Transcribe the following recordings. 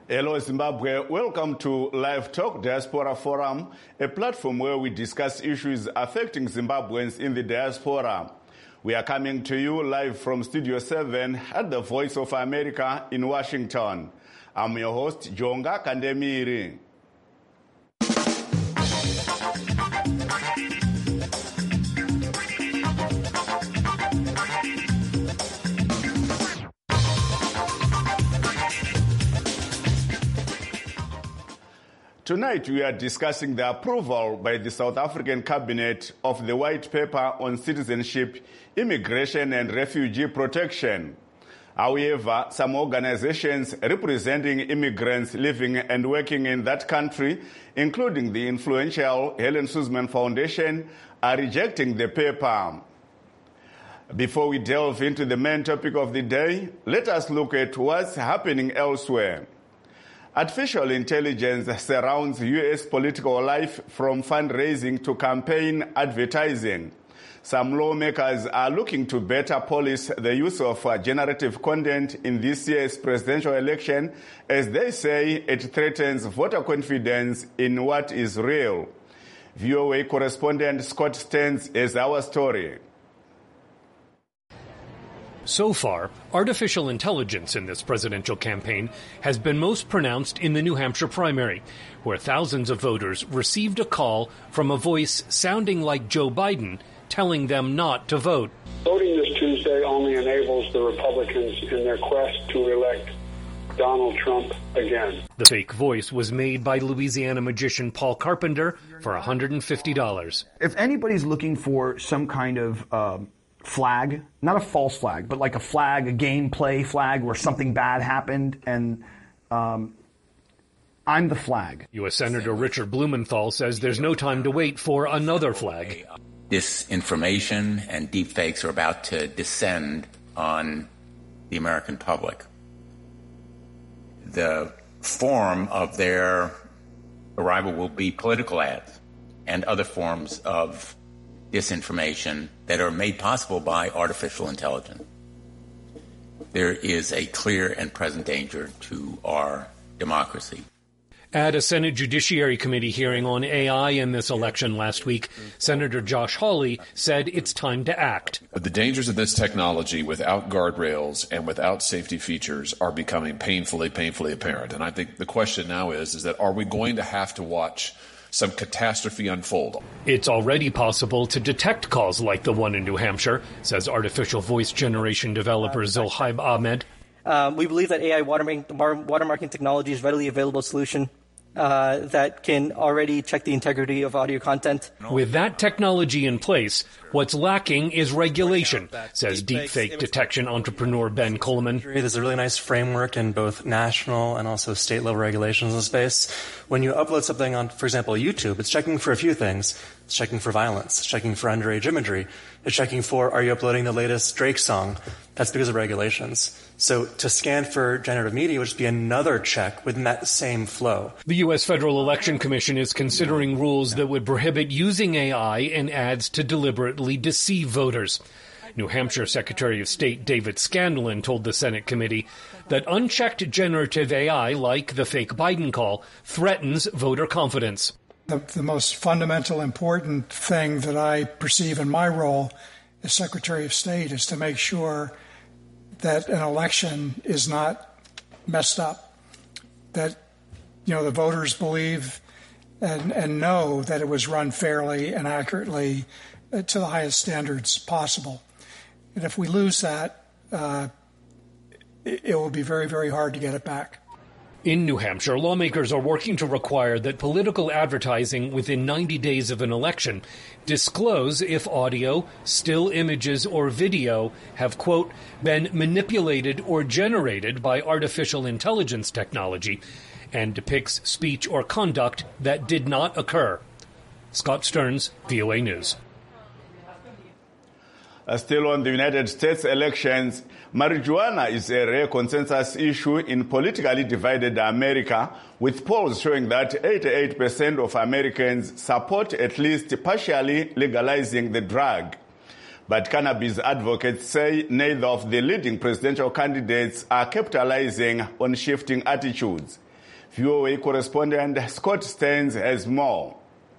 Hello Zimbabwe, welcome to Live Talk Diaspora Forum, a platform where we discuss issues affecting Zimbabweans in the diaspora. We are coming to you live from Studio 7 at the Voice of America in Washington. I'm your host, Jonga Kandemiri. Tonight we are discussing the approval by the South African Cabinet of the White Paper on Citizenship, Immigration and Refugee Protection. However, some organizations representing immigrants living and working in that country, including the influential Helen Suzman Foundation, are rejecting the paper. Before we delve into the main topic of the day, let us look at what's happening elsewhere. Artificial intelligence surrounds U.S. political life from fundraising to campaign advertising. Some lawmakers are looking to better police the use of generative content in this year's presidential election, as they say it threatens voter confidence in what is real. VOA correspondent Scott Stearns has our story. So far, artificial intelligence in this presidential campaign has been most pronounced in the New Hampshire primary, where thousands of voters received a call from a voice sounding like Joe Biden telling them not to vote. Voting this Tuesday only enables the Republicans in their quest to elect Donald Trump again. The fake voice was made by Louisiana magician Paul Carpenter for $150. If anybody's looking for some kind of flag, not a false flag, but like a flag, a gameplay flag where something bad happened, and I'm the flag. U.S. Senator Richard Blumenthal says there's no time to wait for another flag. Disinformation and deepfakes are about to descend on the American public. The form of their arrival will be political ads and other forms of disinformation that are made possible by artificial intelligence. There is a clear and present danger to our democracy. At a Senate Judiciary Committee hearing on AI in this election last week, Senator Josh Hawley said it's time to act. The dangers of this technology without guardrails and without safety features are becoming painfully apparent. And I think the question now is that are we going to have to watch some catastrophe unfold? It's already possible to detect calls like the one in New Hampshire, says artificial voice generation developer Zohaib Ahmed. We believe that AI watermarking technology is a readily available solution that can already check the integrity of audio content. With that technology in place, what's lacking is regulation, says deepfake detection entrepreneur Ben Coleman. There's a really nice framework in both national and also state-level regulations in the space. When you upload something on, for example, YouTube, it's checking for a few things. It's checking for violence. It's checking for underage imagery. It's checking for, are you uploading the latest Drake song? That's because of regulations. So to scan for generative media would just be another check within that same flow. The U.S. Federal Election Commission is considering rules that would prohibit using AI in ads to deliberately deceive voters. New Hampshire Secretary of State David Scanlon told the Senate committee that unchecked generative AI, like the fake Biden call, threatens voter confidence. The most fundamental important thing that I perceive in my role as Secretary of State is to make sure that an election is not messed up, that the voters believe and know that it was run fairly and accurately to the highest standards possible. And if we lose that, it will be very, very hard to get it back. In New Hampshire, lawmakers are working to require that political advertising within 90 days of an election disclose if audio, still images, or video have, quote, been manipulated or generated by artificial intelligence technology and depicts speech or conduct that did not occur. Scott Stearns, VOA News. Still on the United States elections, marijuana is a rare consensus issue in politically divided America, with polls showing that 88% of Americans support at least partially legalizing the drug. But cannabis advocates say neither of the leading presidential candidates are capitalizing on shifting attitudes. VOA correspondent Scott Stearns has more.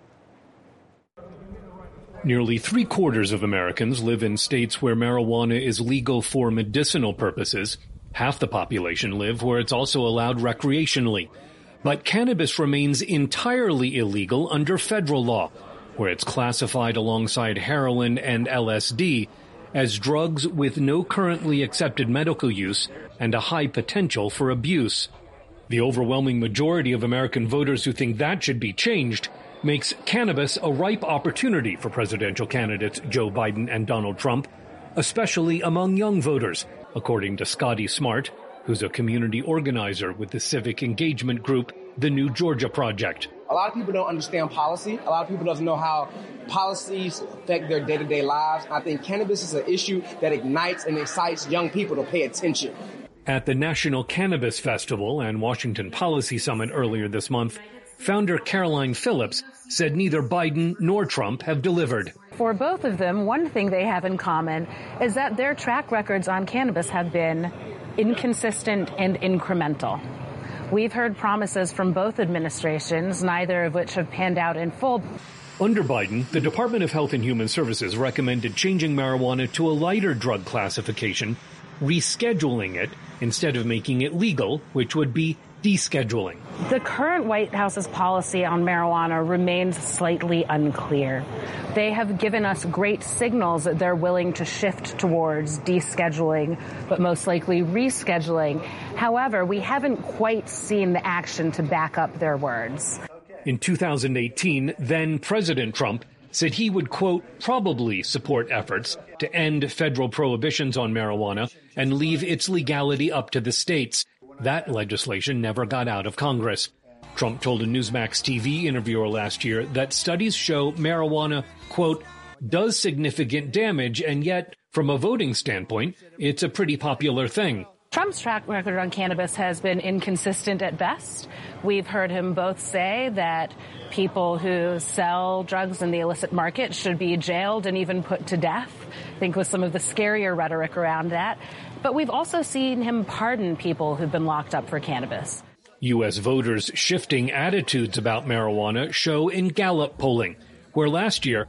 Nearly 3/4 of Americans live in states where marijuana is legal for medicinal purposes. Half the population live where it's also allowed recreationally. But cannabis remains entirely illegal under federal law, where it's classified alongside heroin and LSD as drugs with no currently accepted medical use and a high potential for abuse. The overwhelming majority of American voters who think that should be changed makes cannabis a ripe opportunity for presidential candidates Joe Biden and Donald Trump, especially among young voters, according to Scotty Smart, who's a community organizer with the civic engagement group, the New Georgia Project. A lot of people don't understand policy. A lot of people don't know how policies affect their day-to-day lives. I think cannabis is an issue that ignites and excites young people to pay attention. At the National Cannabis Festival and Washington Policy Summit earlier this month, founder Caroline Phillips said neither Biden nor Trump have delivered. For both of them, one thing they have in common is that their track records on cannabis have been inconsistent and incremental. We've heard promises from both administrations, neither of which have panned out in full. Under Biden, the Department of Health and Human Services recommended changing marijuana to a lighter drug classification, rescheduling it instead of making it legal, which would be descheduling. The current White House's policy on marijuana remains slightly unclear. They have given us great signals that they're willing to shift towards descheduling, but most likely rescheduling. However, we haven't quite seen the action to back up their words. In 2018, then President Trump said he would, quote, probably support efforts to end federal prohibitions on marijuana and leave its legality up to the states. That legislation never got out of Congress. Trump told a Newsmax TV interviewer last year that studies show marijuana, quote, does significant damage, and yet, from a voting standpoint, it's a pretty popular thing. Trump's track record on cannabis has been inconsistent at best. We've heard him both say that people who sell drugs in the illicit market should be jailed and even put to death, I think with some of the scarier rhetoric around that. But we've also seen him pardon people who've been locked up for cannabis. U.S. voters' shifting attitudes about marijuana show in Gallup polling, where last year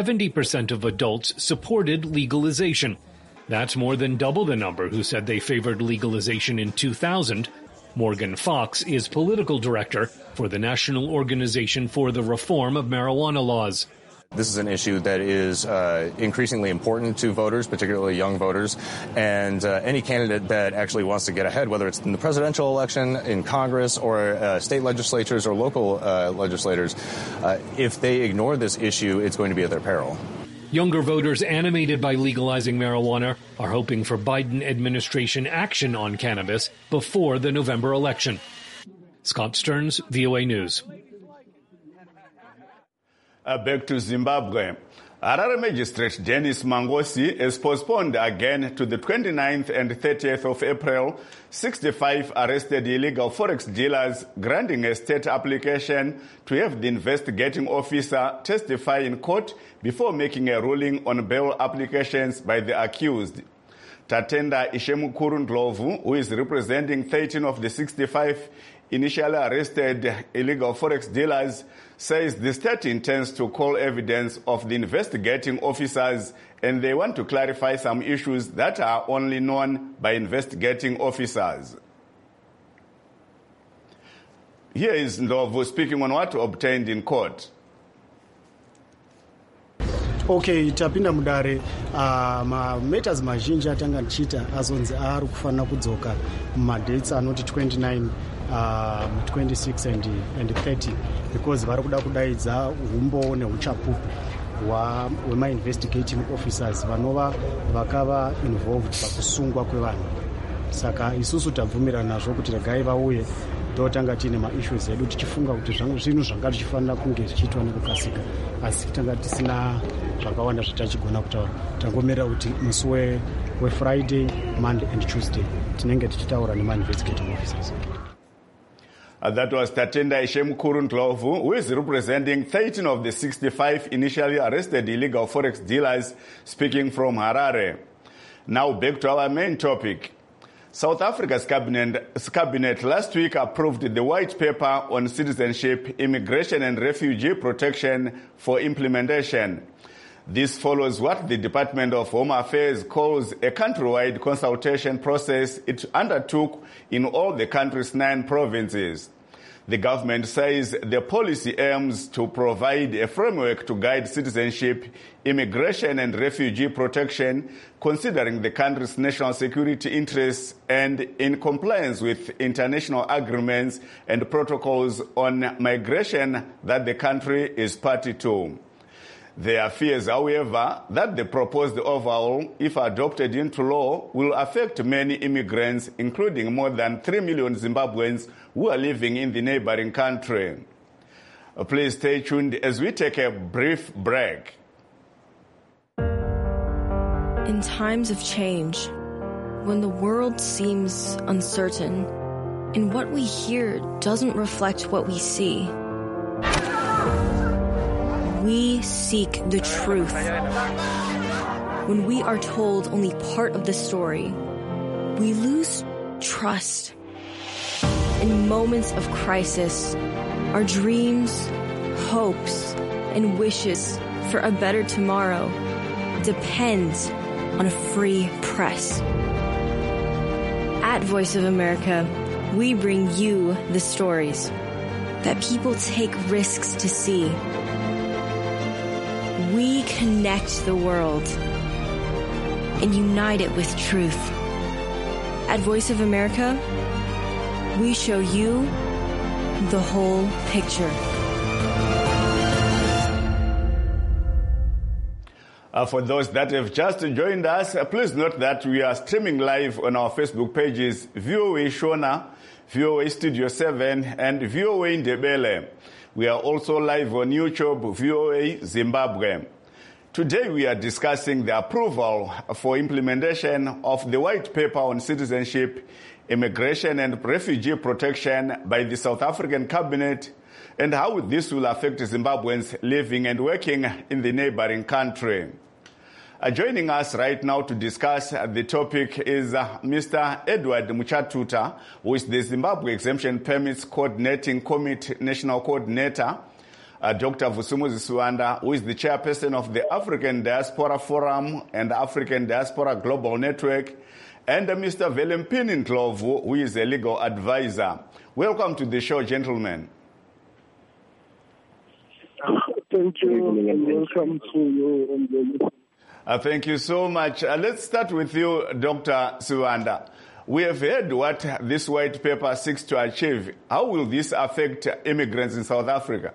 70% of adults supported legalization. That's more than double the number who said they favored legalization in 2000. Morgan Fox is political director for the National Organization for the Reform of Marijuana Laws. This is an issue that is increasingly important to voters, particularly young voters, and any candidate that actually wants to get ahead, whether it's in the presidential election, in Congress, or state legislatures or local legislators, if they ignore this issue, it's going to be at their peril. Younger voters animated by legalizing marijuana are hoping for Biden administration action on cannabis before the November election. Scott Stearns, VOA News. Back to Zimbabwe. Harare Magistrate Dennis Mangosi has postponed again to the 29th and 30th of April 65 arrested illegal forex dealers, granting a state application to have the investigating officer testify in court before making a ruling on bail applications by the accused. Tatenda Ishemukuru Ndlovu, who is representing 13 of the 65 initially arrested illegal forex dealers, says the state intends to call evidence of the investigating officers, and they want to clarify some issues that are only known by investigating officers. Here is Ndlovu speaking on what obtained in court. Okay, tapinda mudare matters mazhinji atanga tichita azonzi ari kufanira kudzoka madates anoti 29 26 and 30 because vari kuda kudaidza humbo neuchapupu hwema-investigating officers vanova vakava involved pakusungwa kwevanhu. Saka isusu tabvumirana nazvo kuti regai vauye totanga tiine maissues edu tichifunga kuti zvinhu zvanga tichifanira kunge zvichiitwa nekukasika, asi tanga tisina zvakawanda zvatachigona kutaura. Tangomirira kuti musi weFriday, Monday and Tuesday tinenge tichitaura nema-investigating officers. That was Tatenda Ishemukuru Ndlovu, who is representing 13 of the 65 initially arrested illegal forex dealers, speaking from Harare. Now back to our main topic. South Africa's cabinet last week approved the white paper on citizenship, immigration and refugee protection for implementation. This follows what the Department of Home Affairs calls a countrywide consultation process it undertook in all the country's 9 provinces. The government says the policy aims to provide a framework to guide citizenship, immigration and refugee protection, considering the country's national security interests and in compliance with international agreements and protocols on migration that the country is party to. There are fears, however, that the proposed overhaul, if adopted into law, will affect many immigrants, including more than 3 million Zimbabweans who are living in the neighboring country. Please stay tuned as we take a brief break. In times of change, when the world seems uncertain and what we hear doesn't reflect what we see, we seek the truth. When we are told only part of the story, we lose trust. In moments of crisis, our dreams, hopes, and wishes for a better tomorrow depend on a free press. At Voice of America, we bring you the stories that people take risks to see. We connect the world and unite it with truth. At Voice of America, we show you the whole picture. For those that have just joined us, please note that we are streaming live on our Facebook pages, VOA Shona, VOA Studio 7, and VOA Ndebele. We are also live on YouTube, VOA Zimbabwe. Today we are discussing the approval for implementation of the white paper on citizenship, immigration and refugee protection by the South African cabinet and how this will affect Zimbabweans living and working in the neighboring country. Joining us right now to discuss the topic is Mr. Edward Muchatuta, who is the Zimbabwe Exemption Permits Coordinating Committee National Coordinator, Dr. Vusumuzi Siwanda, who is the chairperson of the African Diaspora Forum and African Diaspora Global Network, and Mr. Velempini Ndlovu, who is a legal advisor. Welcome to the show, gentlemen. Thank you, and welcome to you. Thank you so much. Let's start with you, Dr. Siwanda. We have heard what this white paper seeks to achieve. How will this affect immigrants in South Africa?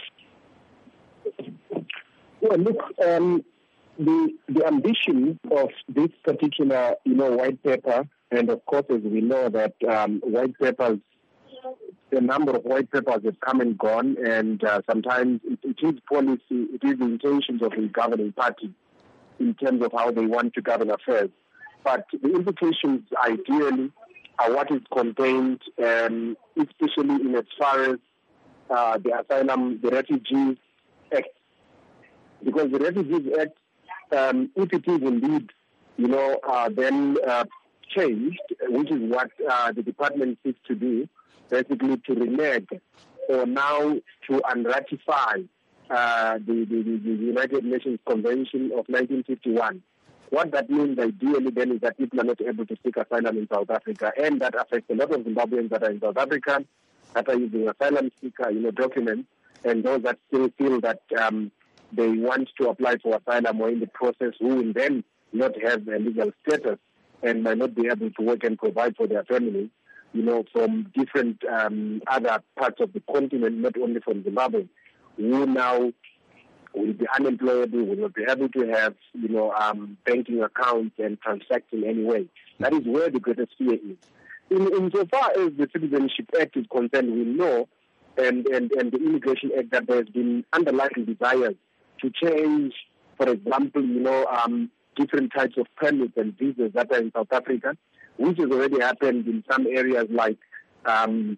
Well, look, the ambition of this particular, white paper, and of course, as we know that white papers, the number of white papers have come and gone, and sometimes it is policy, it is the intentions of the governing party in terms of how they want to govern affairs. But the implications, ideally, are what is contained, especially in as far as the Refugees Act. Because the Refugees Act, if it is indeed, then changed, which is what the department seeks to do, basically to renege or now to unratify the United Nations Convention of 1951. What that means ideally then is that people are not able to seek asylum in South Africa, and that affects a lot of Zimbabweans that are in South Africa, that are using asylum seeker, documents, and those that still feel that they want to apply for asylum or in the process who will then not have a legal status and might not be able to work and provide for their families, from different other parts of the continent, not only from Zimbabwe, who now will be unemployable, will not be able to have, banking accounts and transact in any way. That is where the greatest fear is. Insofar as the Citizenship Act is concerned, we know, and the Immigration Act, that there has been underlying desires to change, for example, different types of permits and visas that are in South Africa, which has already happened in some areas like the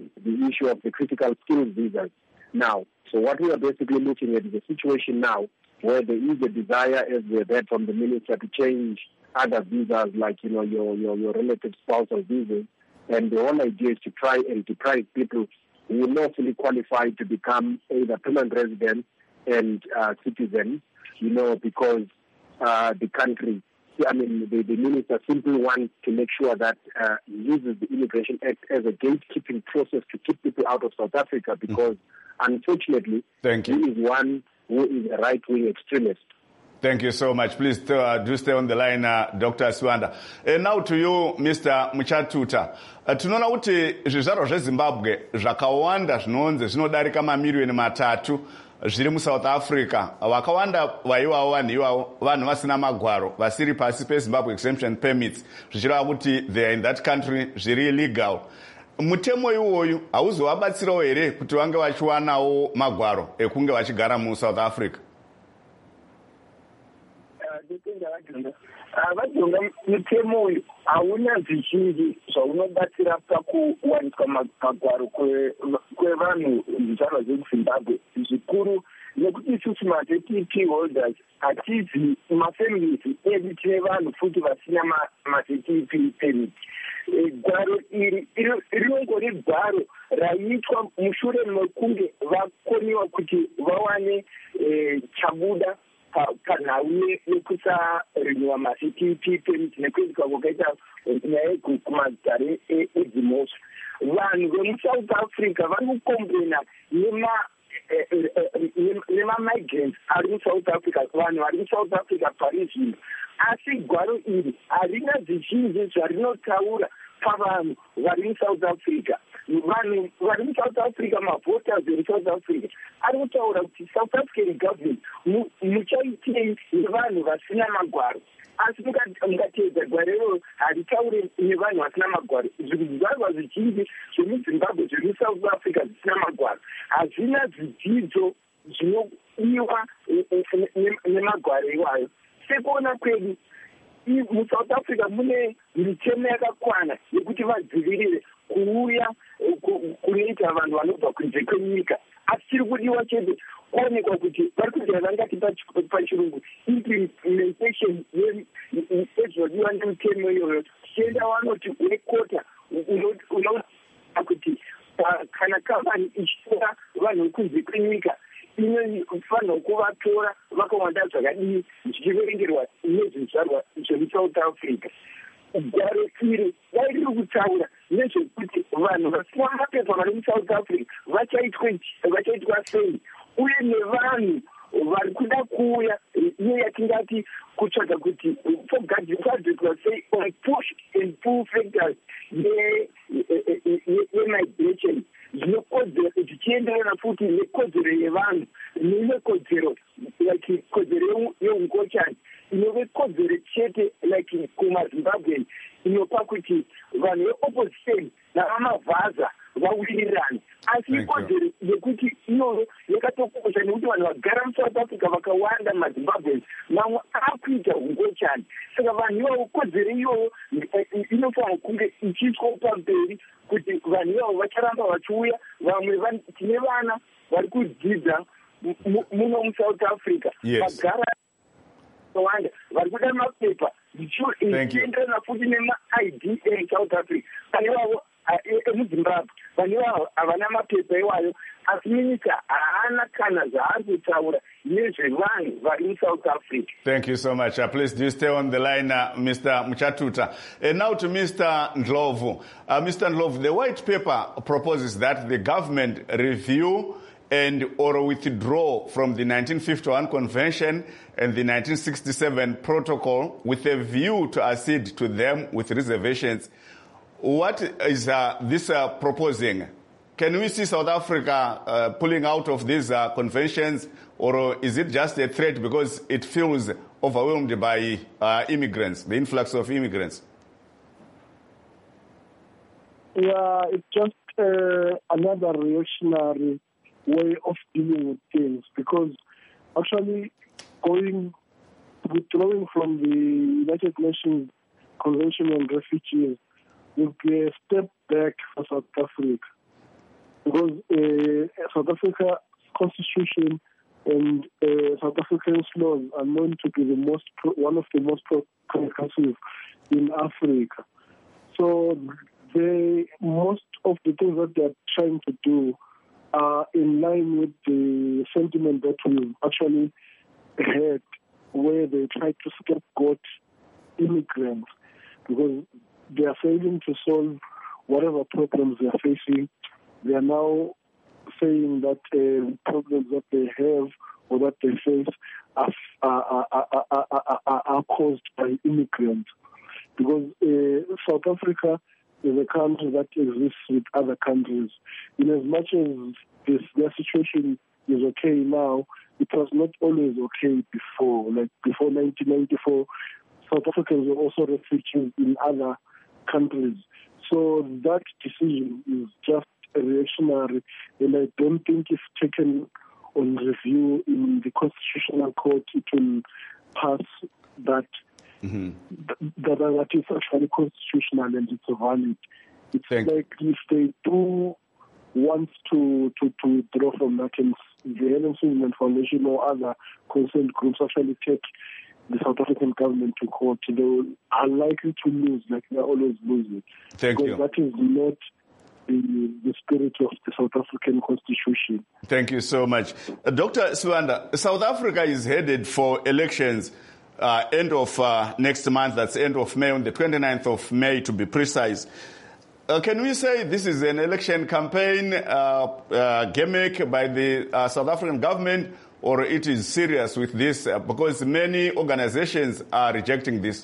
issue of the critical skills visas. Now, so what we are basically looking at is a situation now where there is a desire, as we heard from the minister, to change other visas, like, your relative spousal visas. And the whole idea is to try and deprive people who are lawfully qualified to become either permanent residents and citizens, because the country, the minister simply wants to make sure that he uses the Immigration Act as a gatekeeping process to keep people out of South Africa, because unfortunately, he is one who is a right-wing extremist. Thank you so much. Please do stay on the line, Dr. Swanda. Now to you, Mr. Muchatuta. Tunaona kuti zvizvarwa zveZimbabwe zvakawanda zvinonzi zvinodarika mamiliyoni 3 zviri muSouth Africa. Vakawanda vaivavo vanhu ivavo vanhu vasina magwaro vasiri pasi peZimbabwe exemption permits zvichireva kuti they are in that country zviri illegal. Mutemo iwoyu hauzovabatsirawo here kuti vange vachiwanawo magwaro ekunge vachigara muSouth Africa? Vajonga mutemo uyu hauna zvizhinji zvaunobatsira pakuwaniswa magwaro kwevanhu zvizvarwa zveZimbabwe. Zvikuru nekuti isusu ma-ZTP holders hatizi mafamilies edu tine vanhu futi vasina ma-ZTP permit. Gwaro iri rinongori gwaro raiitwa mushure mekunge vakoniwa kuti vawane chabuda panhau yekusariniwa ma-ZTP permit nekuitika kwakaita nyaya kumazare edzimhosva. Vanhu vemuSouth Africa vari kukomplena nema-migrants ari muSouth Africa, vanhu vari muSouth Africa pari zvino. Asi gwaro iri harina zvizhinji zvarinotaura pavanhu vari muSouth Africa. Vanhu vari muSouth Africa, mavoters vemuSouth Africa, ari kutaura kuti South African government muchaitei nevanhu vasina magwaro. Asi mukateedza gwaro iroro haritaure nevanhu vasina magwaro. Zvizvarwa zvizhinji zvemuZimbabwe zviri muSouth Africa zvisina magwaro hazvina zvidzidzo zvinodiwa nemagwaro iwayo. Sekuona kwedu muSouth Africa mune mitemo yakakwana yekuti vadzivirire kuuya kunoita vanhu vanobva kunze kwenyika. Asi chiri kudiwa chete kuonekwa kuti vari kuita vangati pachirungu implementation yezvinodiwa nemitemo iyoyo. Tichienda vanoti wekota unoona kuti kana kambani ichitora vanhu vekunze kwenyika inofanirwa kuvatora vakawanda zvakadii zvichiverengerwa nezvizvarwa zvemuSouth Africa. Gwaro iri dai riri kutaura nezvekuti vanhu vasina mapepa vari muSouth Africa vachaitwa sei, uye nevanhu vari kuda kuuya iyo yatingati kutsvaga kuti fogadzirwa sei on push and pull factors yemigration zvinokodzera zvichienderana futi nekodzero yevanhu nekodzero like kodzero yeungochani inove kodzero chete like kumaZimbabwe inopa kuti vanhu veopposition navamavhaza vawirirane. Asi ikodzero yekuti iyoyo yakatokosha nekuti vanhu vagara muSouth Africa vakawanda maZimbabwe mamwe akuita ungochani. Saka vanhu ivavo kodzero iyoyo inofanira kunge ichiiswa pamberi kuti vanhu ivavo vacharamba vachiuya. Vamwe tine vana vari kudzidza muno muSouth Africa vagara vakawanda vari kuda mapepa zvichienderana futi nema-ID eSouth Africa. Pane ivavo emuZimbabwe vanhu ivavo havana mapepa iwayo, asi minyika haana kana zvaari kutaura nezvevanhu vari muSouth Africa. Thank you so much. Please do stay on the line, Mr. Muchatuta. Now to Mr. Ndlovu. Mr. Ndlovu, the white paper proposes that the government review and or withdraw from the 1951 Convention and the 1967 Protocol with a view to accede to them with reservations. What is this proposing? Can we see South Africa pulling out of these conventions, or is it just a threat because it feels overwhelmed by immigrants, the influx of immigrants? Yeah, it's just another reactionary way of dealing with things, because actually withdrawing from the United Nations Convention on Refugees would be a step back for South Africa, because South Africa's constitution And South African laws are known to be one of the most progressive in Africa. So most of the things that they're trying to do are in line with the sentiment that we've actually heard, where they try to scapegoat immigrants because they are failing to solve whatever problems they are facing. They are now saying that problems that they have or that they face are caused by immigrants. Because South Africa is a country that exists with other countries. In as much as their situation is okay now, it was not always okay before. Like before 1994, South Africans were also refugees in other countries. So that decision is just reactionary, and I don't think if taken on review in the Constitutional Court, it will pass that. That is actually constitutional and it's valid. It's like if they do want to withdraw from that, and the Helen Suzman Foundation or other concerned groups actually take the South African government to court, they are likely to lose, like they're always losing. Thank you. That is not the spirit of the South African Constitution. Thank you so much. Dr. Sibanda, South Africa is headed for elections end of next month, that's end of May, on the 29th of May to be precise. Can we say this is an election campaign gimmick by the South African government, or it is serious with this? Because many organizations are rejecting this.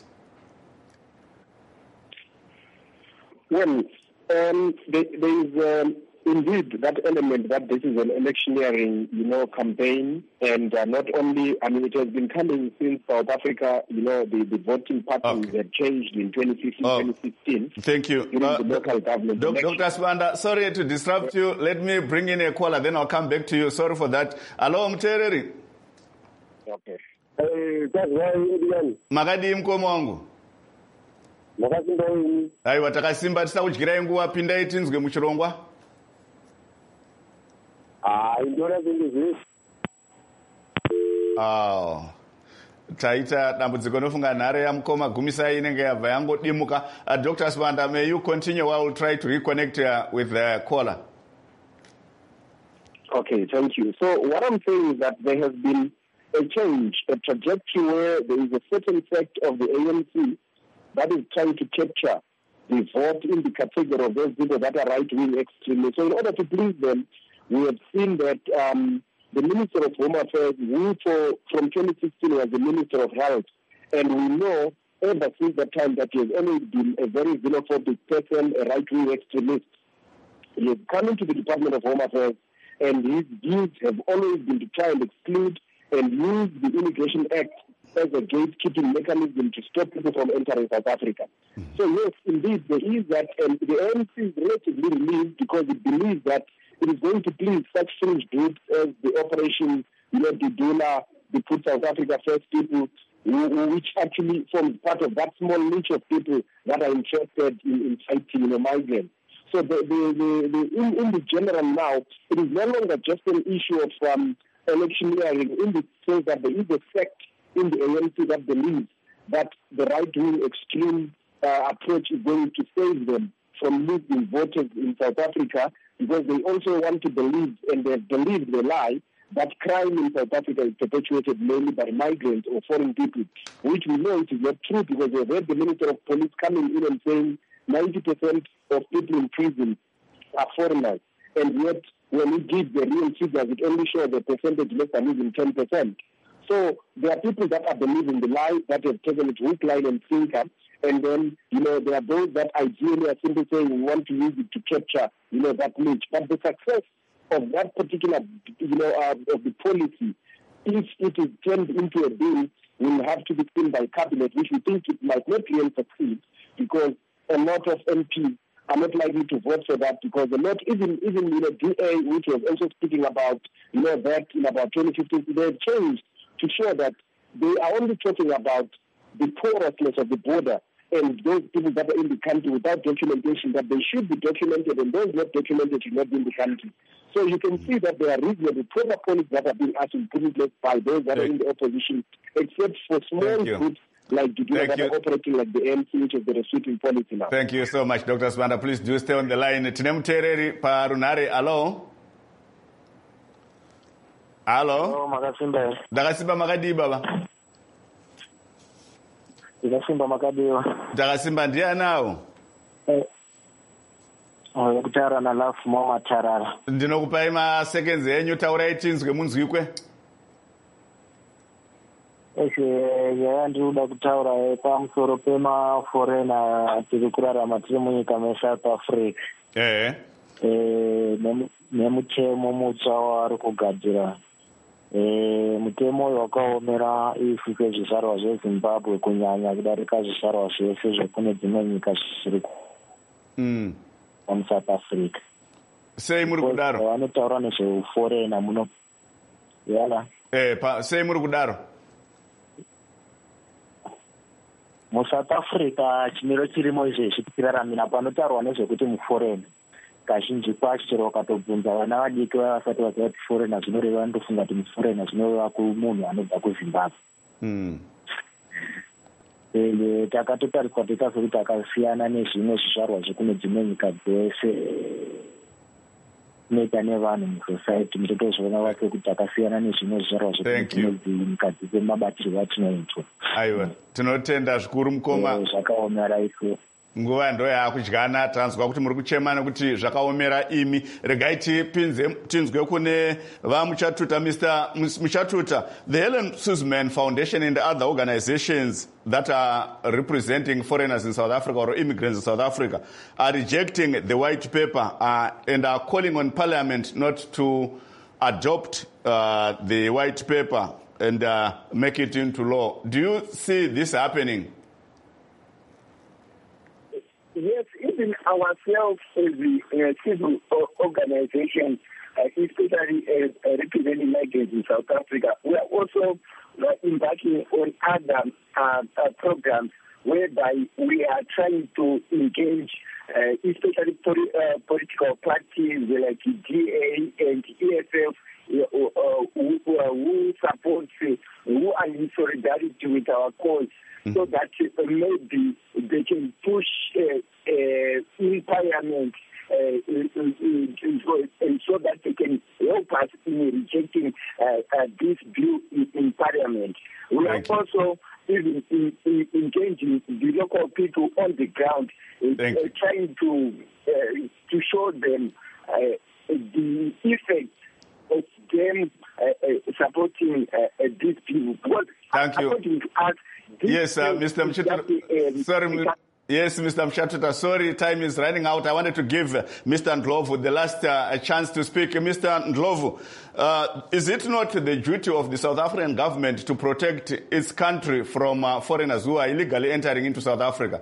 Well, there is indeed that element that this is an electioneering, campaign, and not only, it has been coming since South Africa, the voting patterns have changed in 2015, 2016. Thank you. The local government Dr. Sibanda, sorry to disrupt you. Let me bring in a caller, then I'll come back to you. Sorry for that. Hello, Mtereri. Okay. Makadi mkomo wangu. Aiwa, takasimba tisaudyira nguwa pindai tinzwe muchirongwa. Taita dambudziko nofunga nhare yamukoma gumisai inenge yabva yangodimuka. Dr. Sibanda, may you continue while we try to reconnect with the caller. Okay, thank you. So what I'm saying is that there has been a change, a trajectory where there is a certain sect of the ANC that is trying to capture the vote in the category of those people that are right-wing extremists. So in order to please them, we have seen that the Minister of Home Affairs, who from 2016 was the Minister of Health, and we know ever since that time that he has always been a very xenophobic person, a right-wing extremist. He has come into the Department of Home Affairs, and his views have always been to try and exclude and use the Immigration Act as a gatekeeping mechanism to stop people from entering South Africa. So yes, indeed, there is that, and the ANC is relatively relieved because it believes that it is going to please such fringe groups as the Operation, Dudula, the Put South Africa First people, which actually forms part of that small niche of people that are interested in fighting migrants. So in the general now, it is no longer just an issue of electioneering, in the sense that there is a sect in the ANC that believes that the right-wing extreme approach is going to save them from losing voters in South Africa, because they also want to believe, and they've believed the lie, that crime in South Africa is perpetuated mainly by migrants or foreign people, which we know it is not true, because we've heard the Minister of Police coming in and saying 90% of people in prison are foreigners, and yet when we give the real figures, it only shows a percentage less than even 10%. So there are people that are believing the lie, that have taken it hook, line, and sinker, and then, there are those that ideally are simply saying we want to use it to capture, that niche. But the success of that particular, of the policy, if it is turned into a bill, will have to be seen by cabinet, which we think it might not really succeed, because a lot of MPs are not likely to vote for that, because a lot, even DA, which was also speaking about, that in about 2015, they have changed to show that they are only talking about the porousness of the border and those people that are in the country without documentation, that they should be documented, and those not documented should not be in the country. So you can see that there are reasonably proper policies that are being asked to put in place by those that are in the opposition, except for small groups like Judula that are operating like the ANC, which is the restricting policy now. Thank you so much, Dr. Sibanda. Please do stay on the line. Tine Mutereri parunare. Hello? Hello? Dakasimba makadi baba. Dakasimba makadiwa. Dakasimba ndiye nawo. Kutara na lafu mama tarara. Ndinokupa ima seconds yenyu taurai tinzwe munzwikwe. Ndinoda kutaura pamusoro pemaforena tiri kurarama tiri munyika meSouth Africa. Nemutemo mutsva wavari kugadzira. Mutemo uyu wakaomera isu sezvizvarwa zveZimbabwe kunyanya kudarika zvizvarwa zvese zvekune dzimwe nyika zvisiri muSouth Africa. Sei muri kudaro? Vanotaura nezveforena muno. Yala. Sei muri kudaro? MuSouth Africa chimiro chirimo izvezvi tikiraramira panotaurwa nezvekuti muforena. Kazhinji kwacho chero ukatobvunza vana vadiki vasati vaziva kuti forena zvinoreva vanotofunga kuti muforena zvinoreva kumunhu anobva kuZimbabwe. Takatotariswa tikazokuti takasiyana nezvimwe zvizvarwa zvekune dzimwe nyika dzese noita nevanhu musociety mutotozviona vacho kuti takasiyana nezvimwe zvizvarwa zvekune dzimwe nyika dzese mabatirwo atinoitwa. Aiwa, tinotenda zvikuru mukoma. Zvakaomera isu. Nguva ndo yakudyana tanzwa kuti muri kuchema nekuti zvakaomera imi. Regai tinzwe kune vamuchatuta Mr. Muchatuta. The Helen Suzman Foundation and other organizations that are representing foreigners in South Africa or immigrants in South Africa are rejecting the white paper and are calling on Parliament not to adopt the white paper and make it into law. Do you see this happening? Yes, even ourselves as a civil organization, especially representing migrants in South Africa, we are also embarking on other programs whereby we are trying to engage, especially political parties like DA and EFF, who support, who are in solidarity with our cause, so that maybe they can push in Parliament and so that they can help us in rejecting this bill in Parliament. We are also even engaging the local people on the ground, trying to show them the effect of them supporting these people. Because thank you. According to us, yes, Mr. Mchatuta. Sorry, yes, Mr. Mchatuta. Sorry, time is running out. I wanted to give Mr. Ndlovu the last chance to speak. Mr. Ndlovu, is it not the duty of the South African government to protect its country from foreigners who are illegally entering into South Africa?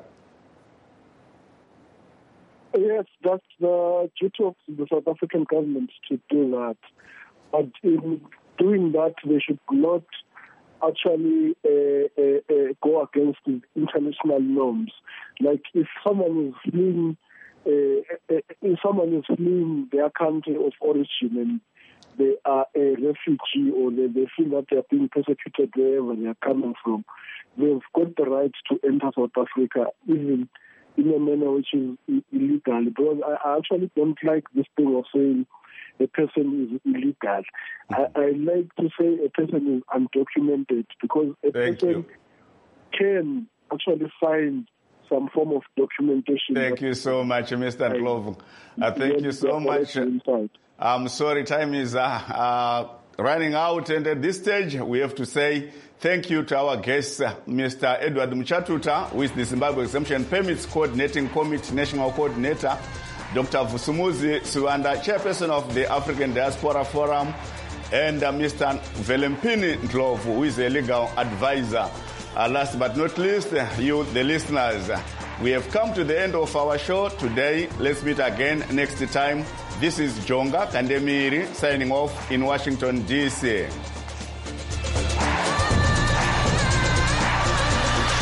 Yes, that's the duty of the South African government to do that. But in doing that, they should not actually go against the international norms. Like if someone is fleeing, their country of origin and they are a refugee or they feel that they are being persecuted wherever they are coming from, they've got the right to enter South Africa, even in a manner which is illegal. Because I actually don't like this thing of saying a person is illegal. I like to say a person is undocumented, because a person can actually find some form of documentation. Thank you so much, Mr. Ndlovu. Thank you so much. I'm sorry, time is running out, and at this stage we have to say thank you to our guest, Mr. Edward Muchatuta, who is the Zimbabwe Exemption Permits Coordinating Committee National Coordinator, Dr. Vusumuzi Sibanda, Chairperson of the African Diaspora Forum, and Mr. Velempini Ndlovu, who is a legal advisor. Last but not least, you, the listeners, we have come to the end of our show today. Let's meet again next time. This is Jonga Kandemiri signing off in Washington, D.C.